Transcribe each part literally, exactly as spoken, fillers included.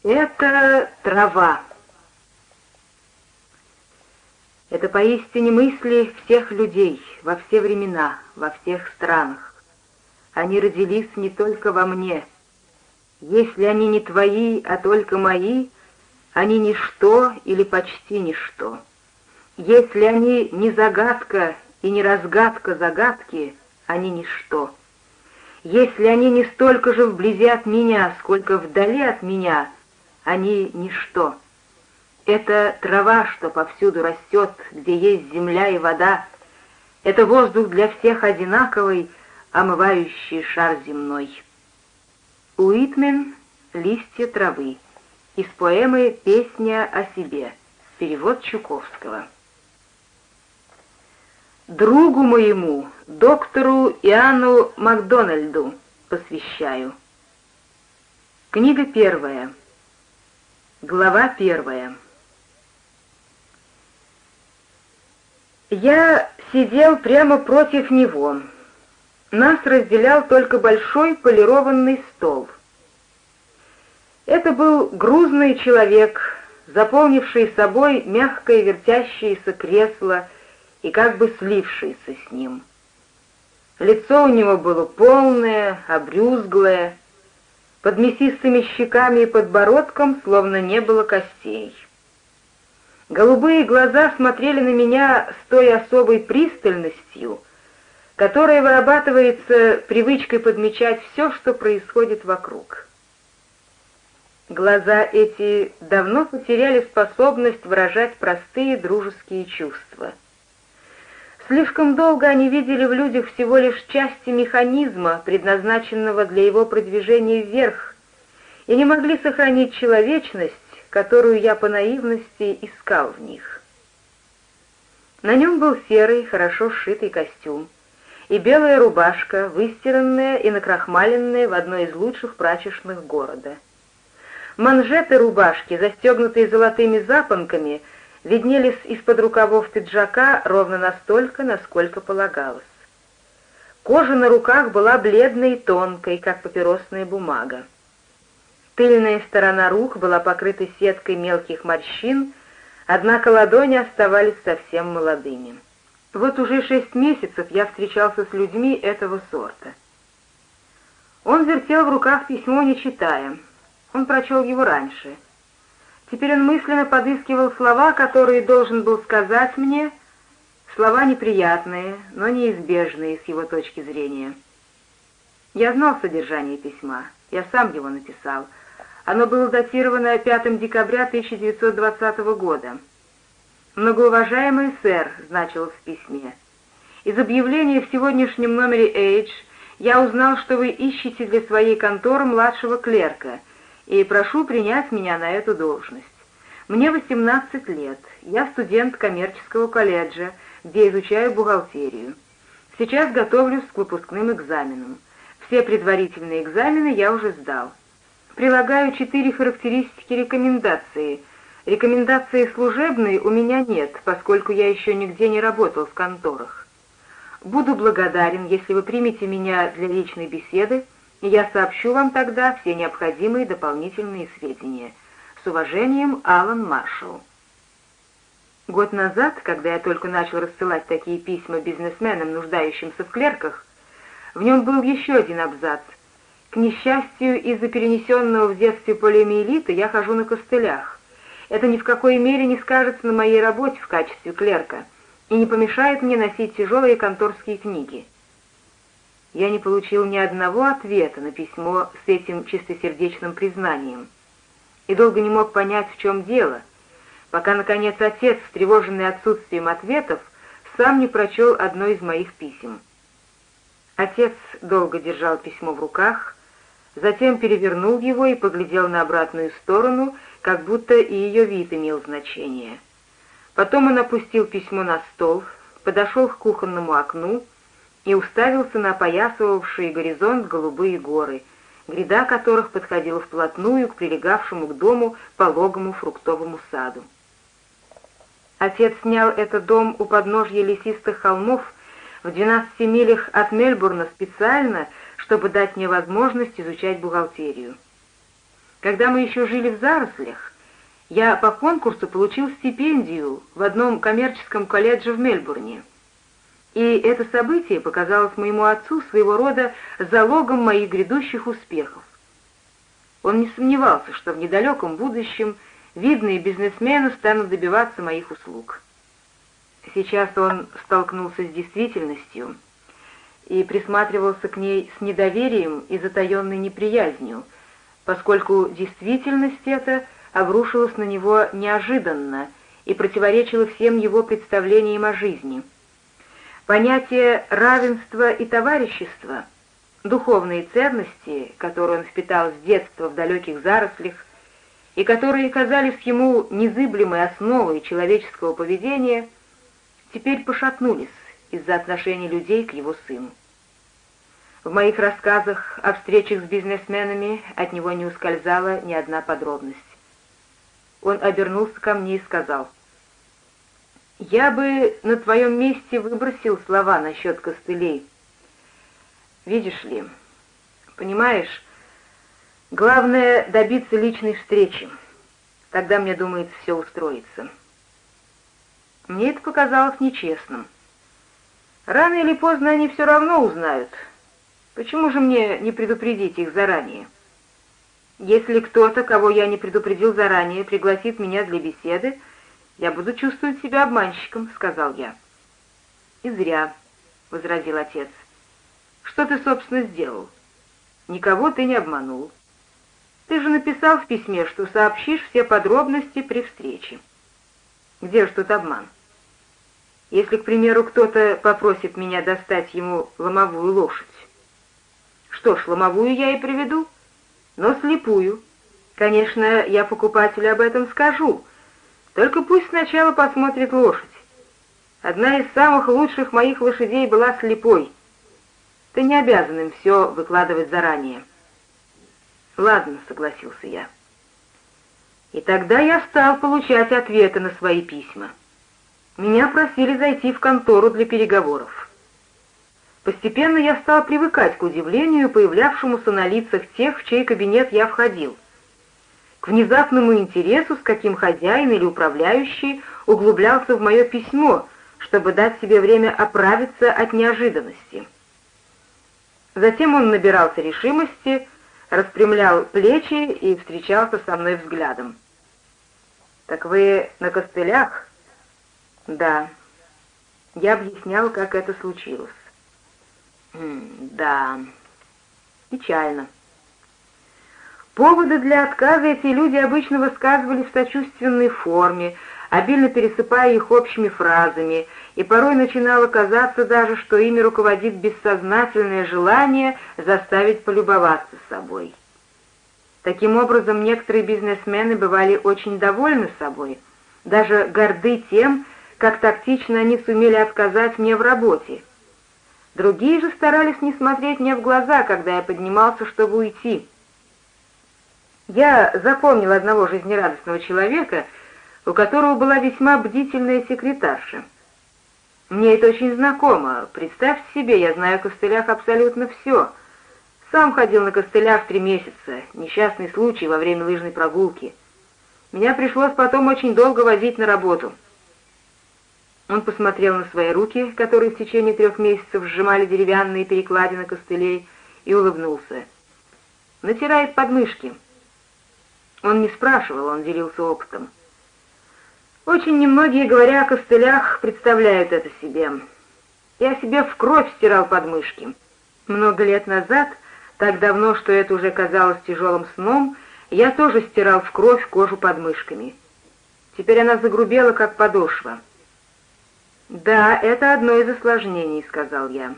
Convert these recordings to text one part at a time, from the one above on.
Это трава. Это поистине мысли всех людей, во все времена, во всех странах. Они родились не только во мне. Если они не твои, а только мои, они ничто или почти ничто. Если они не загадка и не разгадка загадки, они ничто. Если они не столько же вблизи от меня, сколько вдали от меня, они ничто. Это трава, что повсюду растет, где есть земля и вода. Это воздух для всех одинаковый, омывающий шар земной. Уитмен «Листья травы» из поэмы «Песня о себе». Перевод Чуковского. Другу моему, доктору Иоанну Макдональду, посвящаю. Книга первая. Глава первая. Я сидел прямо против него. Нас разделял только большой полированный стол. Это был грузный человек, заполнивший собой мягкое вертящееся кресло и как бы слившийся с ним. Лицо у него было полное, обрюзглое, под мясистыми щеками и подбородком словно не было костей. Голубые глаза смотрели на меня с той особой пристальностью, которая вырабатывается привычкой подмечать все, что происходит вокруг. Глаза эти давно потеряли способность выражать простые дружеские чувства. Слишком долго они видели в людях всего лишь части механизма, предназначенного для его продвижения вверх, и не могли сохранить человечность, которую я по наивности искал в них. На нем был серый, хорошо сшитый костюм и белая рубашка, выстиранная и накрахмаленная в одной из лучших прачечных города. Манжеты рубашки, застегнутые золотыми запонками, виднелись из-под рукавов пиджака ровно настолько, насколько полагалось. Кожа на руках была бледной и тонкой, как папиросная бумага. Тыльная сторона рук была покрыта сеткой мелких морщин, однако ладони оставались совсем молодыми. Вот уже шесть месяцев я встречался с людьми этого сорта. Он вертел в руках письмо, не читая. Он прочел его раньше. Теперь он мысленно подыскивал слова, которые должен был сказать мне, слова неприятные, но неизбежные с его точки зрения. Я знал содержание письма, я сам его написал. Оно было датировано пятого декабря тысяча девятьсот двадцатого года. «Многоуважаемый сэр», — значилось в письме, — «из объявления в сегодняшнем номере Age я узнал, что вы ищете для своей конторы младшего клерка, и прошу принять меня на эту должность. Мне восемнадцать лет, я студент коммерческого колледжа, где изучаю бухгалтерию. Сейчас готовлюсь к выпускным экзаменам. Все предварительные экзамены я уже сдал. Прилагаю четыре характеристики рекомендации. Рекомендации служебной у меня нет, поскольку я еще нигде не работал в конторах. Буду благодарен, если вы примете меня для личной беседы, и я сообщу вам тогда все необходимые дополнительные сведения. С уважением, Алан Маршалл». Год назад, когда я только начал рассылать такие письма бизнесменам, нуждающимся в клерках, в нем был еще один абзац. К несчастью, из-за перенесенного в детстве полиомиелита я хожу на костылях. Это ни в какой мере не скажется на моей работе в качестве клерка и не помешает мне носить тяжелые конторские книги. Я не получил ни одного ответа на письмо с этим чистосердечным признанием и долго не мог понять, в чем дело, пока, наконец, отец, встревоженный отсутствием ответов, сам не прочел одно из моих писем. Отец долго держал письмо в руках, затем перевернул его и поглядел на обратную сторону, как будто и ее вид имел значение. Потом он опустил письмо на стол, подошел к кухонному окну и уставился на опоясывавшие горизонт голубые горы, гряда которых подходила вплотную к прилегавшему к дому пологому фруктовому саду. Отец снял этот дом у подножья лесистых холмов в двенадцати милях от Мельбурна специально, чтобы дать мне возможность изучать бухгалтерию. Когда мы еще жили в зарослях, я по конкурсу получил стипендию в одном коммерческом колледже в Мельбурне. И это событие показалось моему отцу своего рода залогом моих грядущих успехов. Он не сомневался, что в недалеком будущем видные бизнесмены станут добиваться моих услуг. Сейчас он столкнулся с действительностью и присматривался к ней с недоверием и затаенной неприязнью, поскольку действительность эта обрушилась на него неожиданно и противоречила всем его представлениям о жизни. Понятие равенства и товарищества, духовные ценности, которые он впитал с детства в далеких зарослях и которые казались ему незыблемой основой человеческого поведения, теперь пошатнулись из-за отношений людей к его сыну. В моих рассказах о встречах с бизнесменами от него не ускользала ни одна подробность. Он обернулся ко мне и сказал: «Я бы на твоем месте выбросил слова насчет костылей. Видишь ли, понимаешь, главное — добиться личной встречи. Тогда, мне думается, все устроится». Мне это показалось нечестным. Рано или поздно они все равно узнают. Почему же мне не предупредить их заранее? Если кто-то, кого я не предупредил заранее, пригласит меня для беседы, я буду чувствовать себя обманщиком, — сказал я. — И зря, — возразил отец. — Что ты, собственно, сделал? Никого ты не обманул. Ты же написал в письме, что сообщишь все подробности при встрече. Где же тут обман? Если, к примеру, кто-то попросит меня достать ему ломовую лошадь, что ж, ломовую я и приведу, но слепую. Конечно, я покупателю об этом скажу, только пусть сначала посмотрит лошадь. Одна из самых лучших моих лошадей была слепой. Ты не обязан им все выкладывать заранее. Ладно, согласился я. И тогда я стал получать ответы на свои письма. Меня просили зайти в контору для переговоров. Постепенно я стал привыкать к удивлению, появлявшемуся на лицах тех, в чей кабинет я входил, к внезапному интересу, с каким хозяин или управляющий углублялся в мое письмо, чтобы дать себе время оправиться от неожиданности. Затем он набирался решимости, распрямлял плечи и встречался со мной взглядом. «Так вы на костылях?» «Да». Я объяснял, как это случилось. «Да, печально». Поводы для отказа эти люди обычно высказывали в сочувственной форме, обильно пересыпая их общими фразами, и порой начинало казаться даже, что ими руководит бессознательное желание заставить полюбоваться собой. Таким образом, некоторые бизнесмены бывали очень довольны собой, даже горды тем, как тактично они сумели отказать мне в работе. Другие же старались не смотреть мне в глаза, когда я поднимался, чтобы уйти. Я запомнил одного жизнерадостного человека, у которого была весьма бдительная секретарша. Мне это очень знакомо. Представьте себе, я знаю о костылях абсолютно все. Сам ходил на костылях три месяца, несчастный случай во время лыжной прогулки. Меня пришлось потом очень долго возить на работу. Он посмотрел на свои руки, которые в течение трех месяцев сжимали деревянные перекладины костылей, и улыбнулся. «Натирает подмышки». Он не спрашивал, он делился опытом. Очень немногие, говоря о костылях, представляют это себе. Я себе в кровь стирал подмышки. Много лет назад, так давно, что это уже казалось тяжелым сном, я тоже стирал в кровь кожу подмышками. Теперь она загрубела, как подошва. «Да, это одно из осложнений», — сказал я.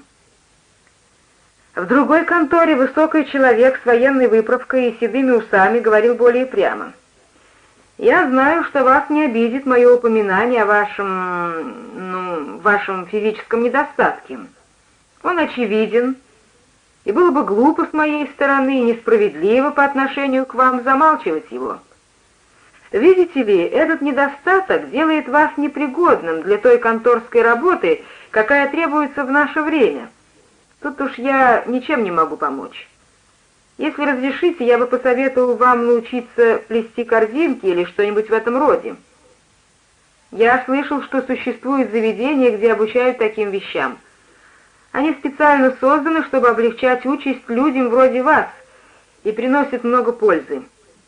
В другой конторе высокий человек с военной выправкой и седыми усами говорил более прямо. «Я знаю, что вас не обидит мое упоминание о вашем, ну, вашем физическом недостатке. Он очевиден, и было бы глупо с моей стороны и несправедливо по отношению к вам замалчивать его. Видите ли, этот недостаток делает вас непригодным для той конторской работы, какая требуется в наше время. Тут уж я ничем не могу помочь. Если разрешите, я бы посоветовал вам научиться плести корзинки или что-нибудь в этом роде. Я слышал, что существует заведение, где обучают таким вещам. Они специально созданы, чтобы облегчать участь людям вроде вас, и приносят много пользы.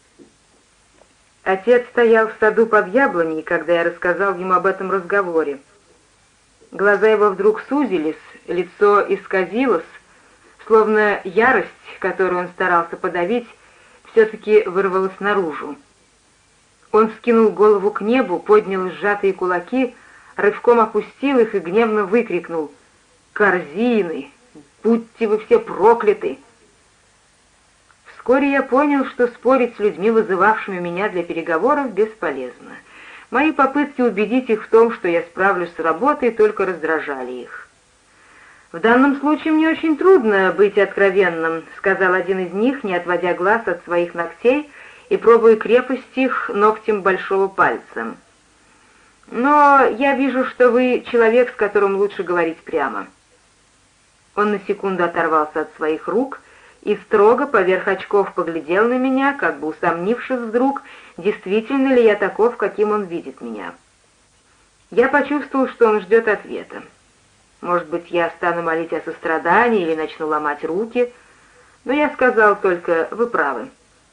Отец стоял в саду под яблоней, когда я рассказал ему об этом разговоре. Глаза его вдруг сузились, лицо исказилось, словно ярость, которую он старался подавить, все-таки вырвалась наружу. Он вскинул голову к небу, поднял сжатые кулаки, рывком опустил их и гневно выкрикнул: «Корзины! Будьте вы все прокляты!» Вскоре я понял, что спорить с людьми, вызывавшими меня для переговоров, бесполезно. Мои попытки убедить их в том, что я справлюсь с работой, только раздражали их. «В данном случае мне очень трудно быть откровенным», — сказал один из них, не отводя глаз от своих ногтей и пробуя крепость их ногтем большого пальца. «Но я вижу, что вы человек, с которым лучше говорить прямо». Он на секунду оторвался от своих рук и строго поверх очков поглядел на меня, как бы усомнившись вдруг, действительно ли я таков, каким он видит меня. Я почувствовал, что он ждет ответа. Может быть, я стану молить о сострадании или начну ломать руки, но я сказал только: «Вы правы».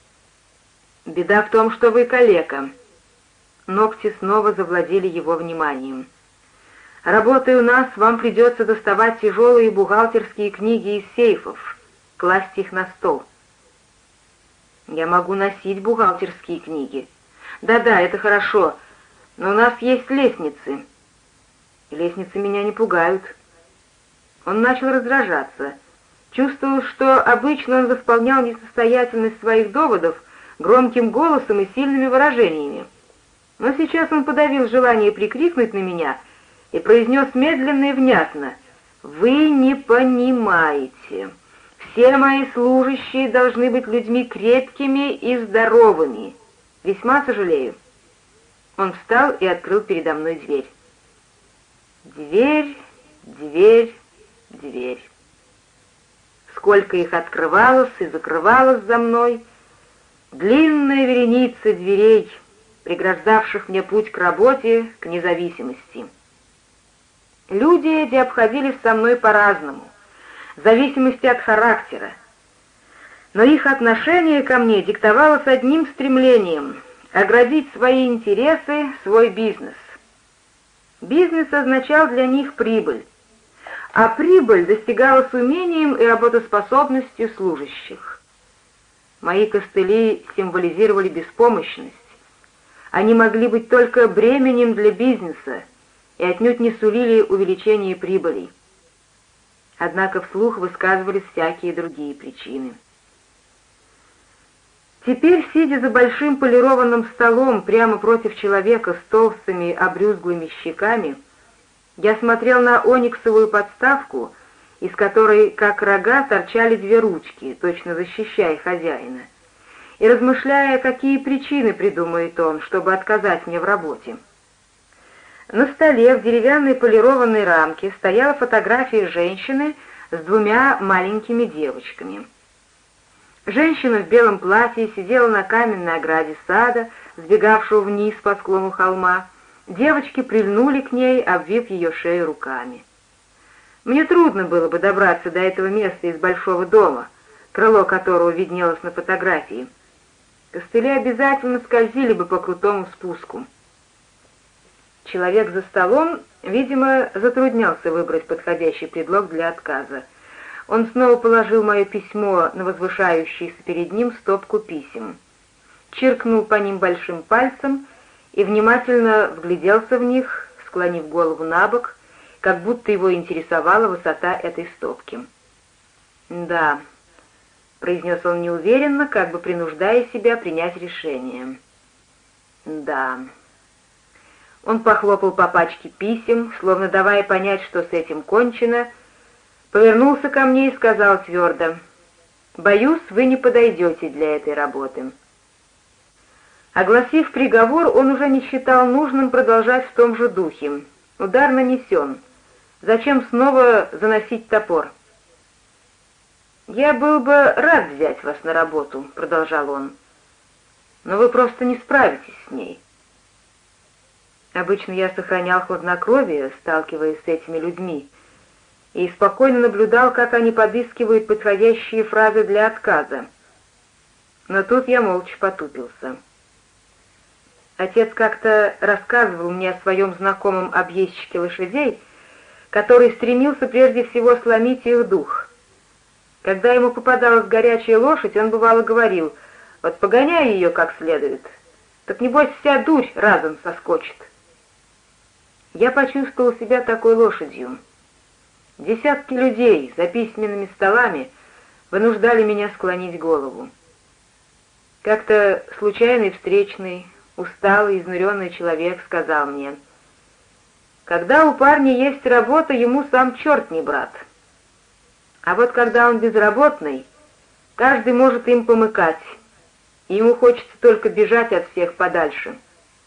«Беда в том, что вы калека». Ногти снова завладели его вниманием. «Работая у нас, вам придется доставать тяжелые бухгалтерские книги из сейфов, класть их на стол». «Я могу носить бухгалтерские книги». «Да-да, это хорошо, но у нас есть лестницы». «Лестницы меня не пугают». Он начал раздражаться. Чувствовал, что обычно он восполнял несостоятельность своих доводов громким голосом и сильными выражениями. Но сейчас он подавил желание прикрикнуть на меня и произнес медленно и внятно: «Вы не понимаете. Все мои служащие должны быть людьми крепкими и здоровыми. Весьма сожалею». Он встал и открыл передо мной дверь. Дверь, дверь, дверь. Сколько их открывалось и закрывалось за мной, длинная вереница дверей, преграждавших мне путь к работе, к независимости. Люди эти обходились со мной по-разному, в зависимости от характера, но их отношение ко мне диктовалось одним стремлением — оградить свои интересы, свой бизнес. Бизнес означал для них прибыль, а прибыль достигалась умением и работоспособностью служащих. Мои костыли символизировали беспомощность. Они могли быть только бременем для бизнеса и отнюдь не сулили увеличение прибыли. Однако вслух высказывались всякие другие причины. Теперь, сидя за большим полированным столом прямо против человека с толстыми обрюзглыми щеками, я смотрел на ониксовую подставку, из которой, как рога, торчали две ручки, точно защищая хозяина, и размышляя, какие причины придумает он, чтобы отказать мне в работе. На столе в деревянной полированной рамке стояла фотография женщины с двумя маленькими девочками. Женщина в белом платье сидела на каменной ограде сада, сбегавшего вниз по склону холма. Девочки прильнули к ней, обвив ее шею руками. Мне трудно было бы добраться до этого места из большого дома, крыло которого виднелось на фотографии. Костыли обязательно скользили бы по крутому спуску. Человек за столом, видимо, затруднялся выбрать подходящий предлог для отказа. Он снова положил мое письмо на возвышающуюся перед ним стопку писем, чиркнул по ним большим пальцем и внимательно вгляделся в них, склонив голову на бок, как будто его интересовала высота этой стопки. «Да», — произнес он неуверенно, как бы принуждая себя принять решение. «Да». Он похлопал по пачке писем, словно давая понять, что с этим кончено, повернулся ко мне и сказал твердо: «Боюсь, вы не подойдете для этой работы». Огласив приговор, он уже не считал нужным продолжать в том же духе. Удар нанесен. Зачем снова заносить топор? «Я был бы рад взять вас на работу», — продолжал он, — «но вы просто не справитесь с ней». Обычно я сохранял хладнокровие, сталкиваясь с этими людьми, и спокойно наблюдал, как они подыскивают подходящие фразы для отказа. Но тут я молча потупился. Отец как-то рассказывал мне о своем знакомом объездчике лошадей, который стремился прежде всего сломить их дух. Когда ему попадалась горячая лошадь, он бывало говорил: «Вот погоняй ее как следует, так небось вся дурь разом соскочит». Я почувствовал себя такой лошадью. Десятки людей за письменными столами вынуждали меня склонить голову. Как-то случайный встречный, усталый, изнуренный человек сказал мне: «Когда у парня есть работа, ему сам черт не брат. А вот когда он безработный, каждый может им помыкать, и ему хочется только бежать от всех подальше».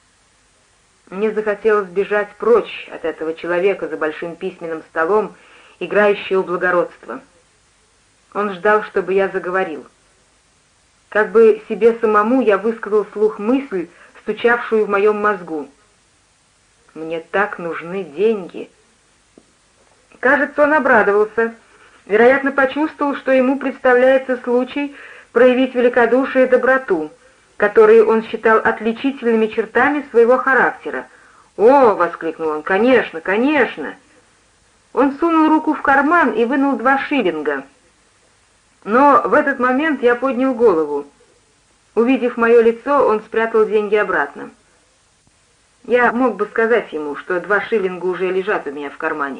Мне захотелось бежать прочь от этого человека за большим письменным столом, играющего благородство. Он ждал, чтобы я заговорил. Как бы себе самому я высказал вслух мысль, стучавшую в моем мозгу. «Мне так нужны деньги». Кажется, он обрадовался. Вероятно, почувствовал, что ему представляется случай проявить великодушие и доброту, которые он считал отличительными чертами своего характера. «О!» — воскликнул он. «Конечно, конечно!» Он сунул руку в карман и вынул два шиллинга. Но в этот момент я поднял голову. Увидев мое лицо, он спрятал деньги обратно. Я мог бы сказать ему, что два шиллинга уже лежат у меня в кармане.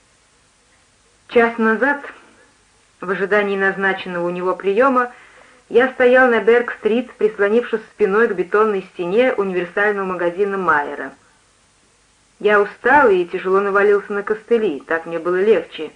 Час назад, в ожидании назначенного у него приема, я стоял на Берг-стрит, прислонившись спиной к бетонной стене универсального магазина Майера. Я устал и тяжело навалился на костыли, так мне было легче.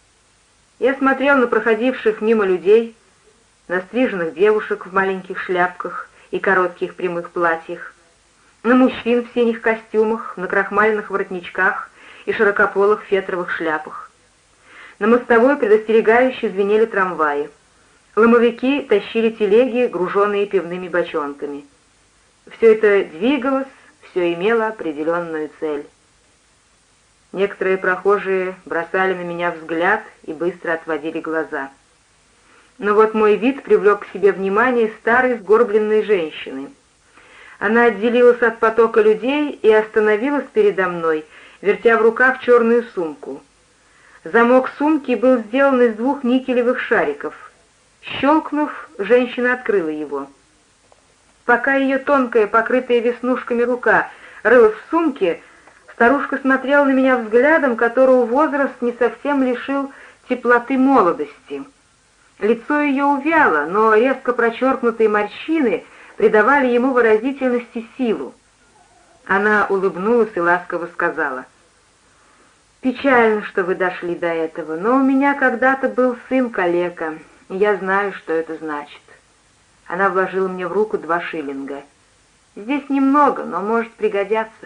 Я смотрел на проходивших мимо людей, на стриженных девушек в маленьких шляпках и коротких прямых платьях, на мужчин в синих костюмах, на крахмальных воротничках и широкополых фетровых шляпах. На мостовой предостерегающе звенели трамваи. Ломовики тащили телеги, груженные пивными бочонками. Все это двигалось, все имело определенную цель. Некоторые прохожие бросали на меня взгляд и быстро отводили глаза. Но вот мой вид привлек к себе внимание старой сгорбленной женщины. Она отделилась от потока людей и остановилась передо мной, вертя в руках черную сумку. Замок сумки был сделан из двух никелевых шариков. Щелкнув, женщина открыла его. Пока ее тонкая, покрытая веснушками рука рылась в сумке, старушка смотрела на меня взглядом, которого возраст не совсем лишил теплоты молодости. Лицо ее увяло, но резко прочеркнутые морщины придавали ему выразительность и силу. Она улыбнулась и ласково сказала: «Печально, что вы дошли до этого, но у меня когда-то был сын-калека, и я знаю, что это значит». Она вложила мне в руку два шиллинга. «Здесь немного, но может пригодятся».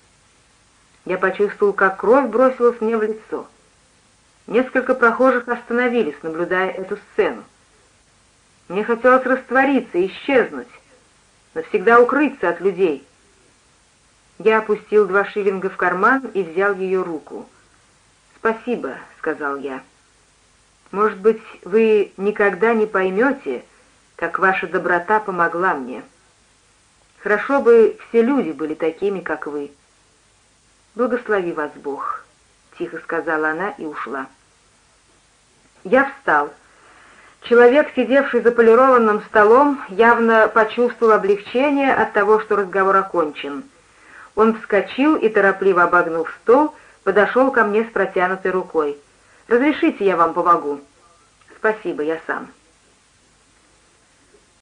Я почувствовал, как кровь бросилась мне в лицо. Несколько прохожих остановились, наблюдая эту сцену. Мне хотелось раствориться, исчезнуть, навсегда укрыться от людей. Я опустил два шиллинга в карман и взял ее руку. «Спасибо», — сказал я. «Может быть, вы никогда не поймете, как ваша доброта помогла мне. Хорошо бы все люди были такими, как вы». «Благослови вас Бог», — тихо сказала она и ушла. Я встал. Человек, сидевший за полированным столом, явно почувствовал облегчение от того, что разговор окончен. Он вскочил и, торопливо обогнув стол, подошел ко мне с протянутой рукой. «Разрешите, я вам помогу?» «Спасибо, я сам».